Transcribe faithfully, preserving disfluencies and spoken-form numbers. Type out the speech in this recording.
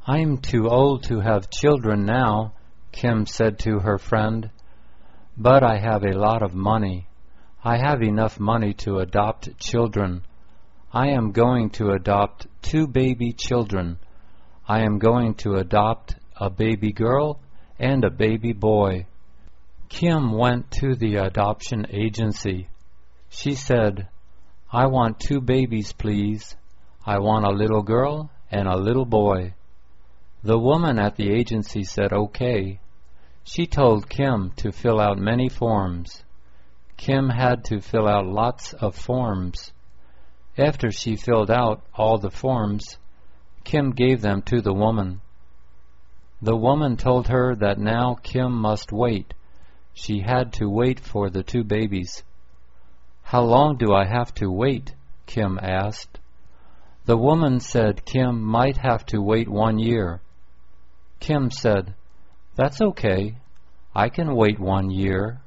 "I'm too old to have children now," Kim said to her friend, "but I have a lot of money. I have enough money to adopt children. I am going to adopt two baby children. I am going to adopt a baby girl and a baby boy." Kim went to the adoption agency. She said, "I want two babies, please. I want a little girl and a little boy." The woman at the agency said okay. She told Kim to fill out many forms. Kim had to fill out lots of forms. After she filled out all the forms, Kim gave them to the woman. The woman told her that now Kim must wait. She had to wait for the two babies. "How long do I have to wait?" Kim asked. The woman said Kim might have to wait one year. Kim said, "That's okay. I can wait one year."